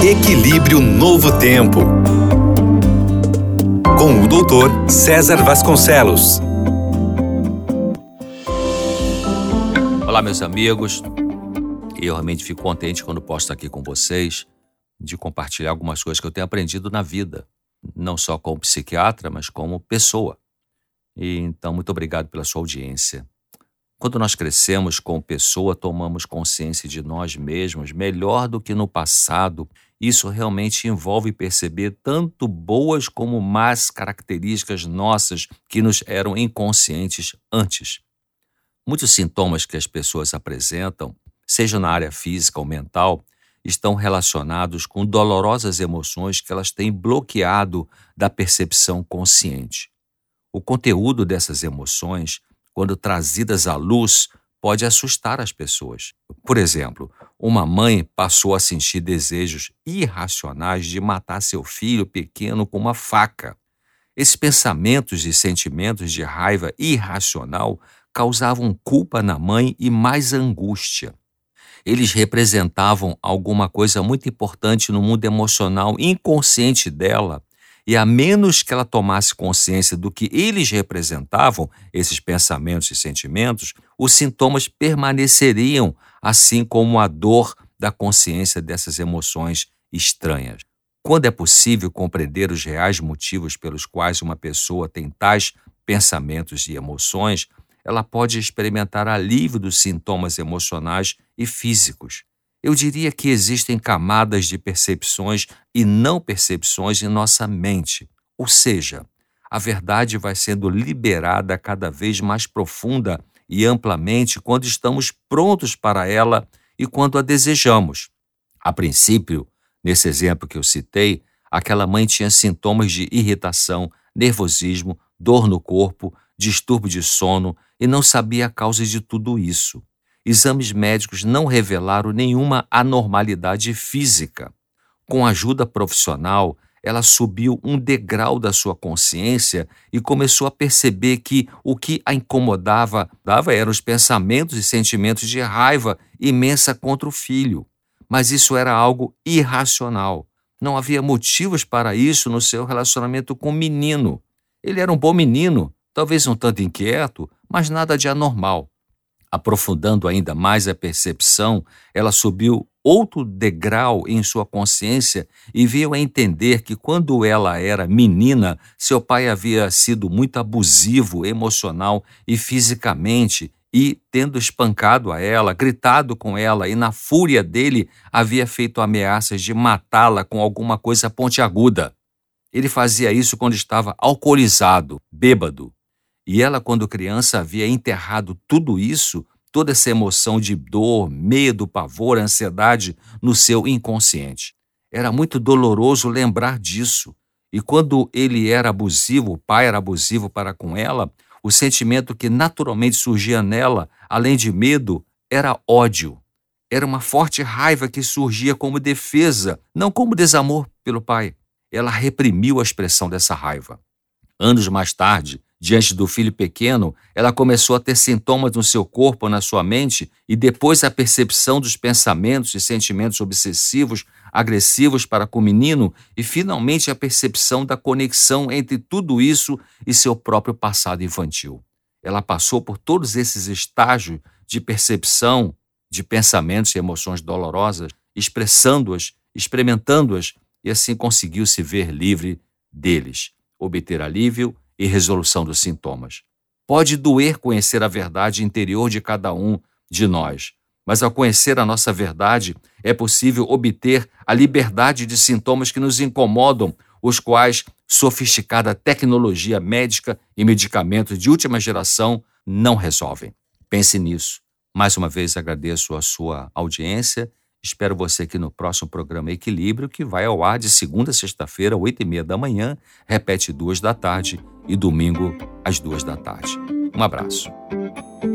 Equilíbrio Novo Tempo, com o Dr. César Vasconcelos. Olá, meus amigos. Eu realmente fico contente quando posso estar aqui com vocês, de compartilhar algumas coisas que eu tenho aprendido na vida, não só como psiquiatra, mas como pessoa. E então, muito obrigado pela sua audiência. Quando nós crescemos como pessoa, tomamos consciência de nós mesmos melhor do que no passado. Isso realmente envolve perceber tanto boas como más características nossas que nos eram inconscientes antes. Muitos sintomas que as pessoas apresentam, seja na área física ou mental, estão relacionados com dolorosas emoções que elas têm bloqueado da percepção consciente. O conteúdo dessas emoções, quando trazidas à luz, pode assustar as pessoas. Por exemplo, uma mãe passou a sentir desejos irracionais de matar seu filho pequeno com uma faca. Esses pensamentos e sentimentos de raiva irracional causavam culpa na mãe e mais angústia. Eles representavam alguma coisa muito importante no mundo emocional inconsciente dela, e a menos que ela tomasse consciência do que eles representavam, esses pensamentos e sentimentos, os sintomas permaneceriam, assim como a dor da consciência dessas emoções estranhas. Quando é possível compreender os reais motivos pelos quais uma pessoa tem tais pensamentos e emoções, ela pode experimentar alívio dos sintomas emocionais e físicos. Eu diria que existem camadas de percepções e não percepções em nossa mente. Ou seja, a verdade vai sendo liberada cada vez mais profunda e amplamente quando estamos prontos para ela e quando a desejamos. A princípio, nesse exemplo que eu citei, aquela mãe tinha sintomas de irritação, nervosismo, dor no corpo, distúrbio de sono e não sabia a causa de tudo isso. Exames médicos não revelaram nenhuma anormalidade física. Com ajuda profissional, ela subiu um degrau da sua consciência e começou a perceber que o que a incomodava eram os pensamentos e sentimentos de raiva imensa contra o filho. Mas isso era algo irracional. Não havia motivos para isso no seu relacionamento com o menino. Ele era um bom menino, talvez um tanto inquieto, mas nada de anormal. Aprofundando ainda mais a percepção, ela subiu outro degrau em sua consciência e veio a entender que quando ela era menina, seu pai havia sido muito abusivo emocional e fisicamente e, tendo espancado a ela, gritado com ela e na fúria dele, havia feito ameaças de matá-la com alguma coisa pontiaguda. Ele fazia isso quando estava alcoolizado, bêbado. E ela, quando criança, havia enterrado tudo isso, toda essa emoção de dor, medo, pavor, ansiedade no seu inconsciente. Era muito doloroso lembrar disso. E quando ele era abusivo, o pai era abusivo para com ela, o sentimento que naturalmente surgia nela, além de medo, era ódio. Era uma forte raiva que surgia como defesa, não como desamor pelo pai. Ela reprimiu a expressão dessa raiva. Anos mais tarde, diante do filho pequeno, ela começou a ter sintomas no seu corpo, na sua mente, e depois a percepção dos pensamentos e sentimentos obsessivos, agressivos para com o menino, e finalmente a percepção da conexão entre tudo isso e seu próprio passado infantil. Ela passou por todos esses estágios de percepção de pensamentos e emoções dolorosas, expressando-as, experimentando-as, e assim conseguiu se ver livre deles, obter alívio e resolução dos sintomas. Pode doer conhecer a verdade interior de cada um de nós, mas ao conhecer a nossa verdade, é possível obter a liberdade de sintomas que nos incomodam, os quais sofisticada tecnologia médica e medicamentos de última geração não resolvem. Pense nisso. Mais uma vez agradeço a sua audiência. Espero você aqui no próximo programa Equilíbrio, que vai ao ar de segunda a sexta-feira, 8h30 da manhã, repete 2 da tarde e domingo às 2 da tarde. Um abraço.